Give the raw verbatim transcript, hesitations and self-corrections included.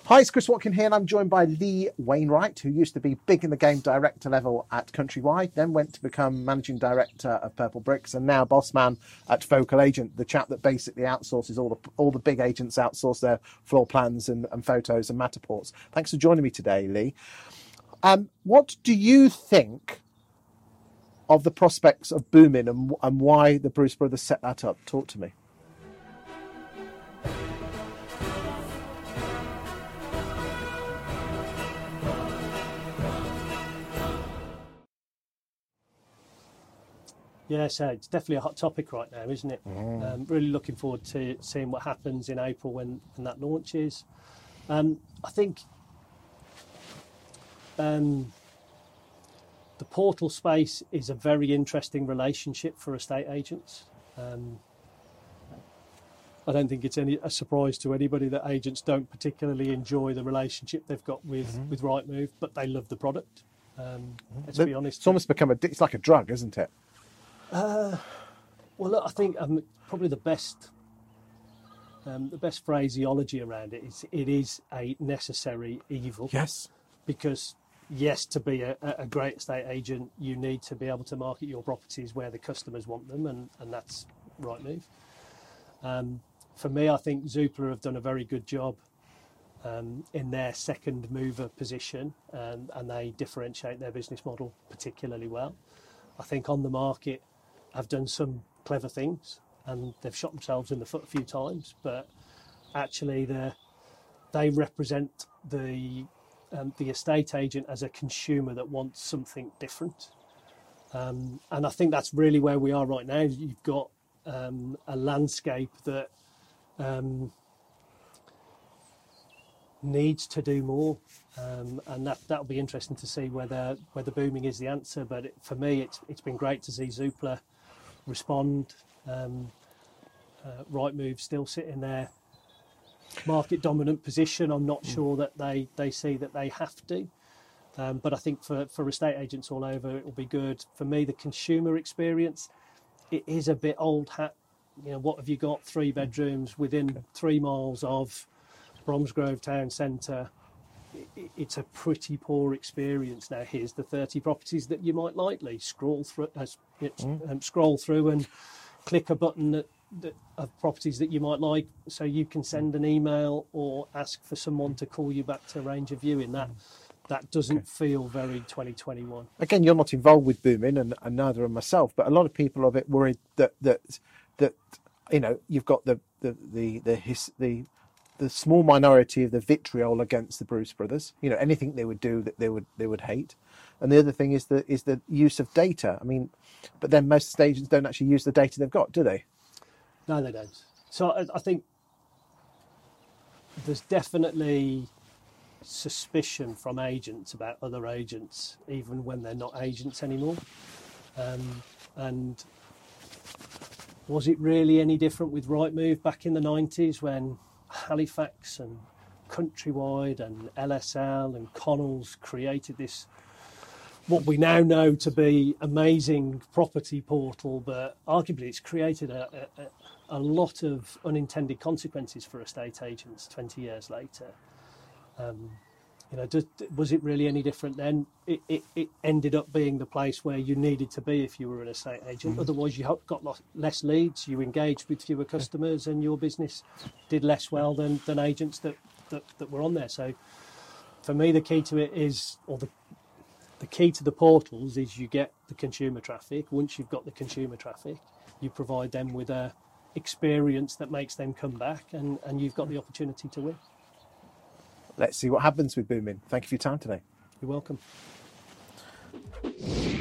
Hi, it's Chris Watkin here, and I'm joined by Lee Wainwright, who used to be big in the game director level at Countrywide, then went to become managing director of Purple Bricks, and now boss man at Focal Agent, the chap that basically outsources all the all the big agents, outsource their floor plans and, and photos and Matterports. Thanks for joining me today, Lee. Um, what do you think of the prospects of Boomin and, and why the Bruce Brothers set that up? Talk to me. Yeah, so it's definitely a hot topic right now, isn't it? Mm. Um, really looking forward to seeing what happens in April when, when that launches. Um, I think um, the portal space is a very interesting relationship for estate agents. Um, I don't think it's any a surprise to anybody that agents don't particularly enjoy the relationship they've got with, mm-hmm. with Rightmove, but they love the product. Um, let's the, be honest. It's almost become a, it's like a drug, isn't it? Uh, well, look, I think um, probably the best um, the best phraseology around it is it is a necessary evil. Yes. Because, yes, to be a, a great estate agent, you need to be able to market your properties where the customers want them, and, and that's Rightmove. Um, for me, I think Zoopla have done a very good job um, in their second mover position, um, and they differentiate their business model particularly well. I think on the market have done some clever things and they've shot themselves in the foot a few times, but actually they represent the um, the estate agent as a consumer that wants something different. Um, and I think that's really where we are right now. You've got um, a landscape that um, needs to do more, um, and that that'll be interesting to see whether whether booming is the answer. But it, for me, it's it's been great to see Zoopla respond. Um, uh, Rightmove still sit in their market dominant position. I'm not sure that they they see that they have to, um, but I think for for estate agents all over, it will be good. For me, the consumer experience, it is a bit old hat. You know, what have you got? Three bedrooms within three miles of Bromsgrove Town Centre. It's a pretty poor experience. Now here's the thirty properties that you might likely scroll through, uh, um, scroll through and click a button that, that, of properties that you might like, so you can send an email or ask for someone to call you back to arrange a viewing. That that doesn't okay. feel very twenty twenty-one. Again, you're not involved with booming, and, and neither am myself. But a lot of people are a bit worried that that that you know you've got the the the the his, the the small minority of the vitriol against the Bruce Brothers, you know, anything they would do that they would they would hate. And the other thing is the is the use of data. I mean, but then most agents don't actually use the data they've got, do they? No, they don't. So I, I think there's definitely suspicion from agents about other agents, even when they're not agents anymore. Um, and was it really any different with Rightmove back in the nineties when Halifax and Countrywide and L S L and Connells created this, what we now know to be amazing property portal, but arguably it's created a, a, a lot of unintended consequences for estate agents twenty years later. Um, you know, does, was it really any different then? It, it, it ended up being the place where you needed to be if you were an estate agent. Mm. Otherwise, you got less leads, you engaged with fewer customers, and your business did less well than, than agents that, that, that were on there. So for me, the key to it is, or the the key to the portals is you get the consumer traffic. Once you've got the consumer traffic, you provide them with a experience that makes them come back, and, and you've got the opportunity to win. Let's see what happens with booming. Thank you for your time today. You're welcome.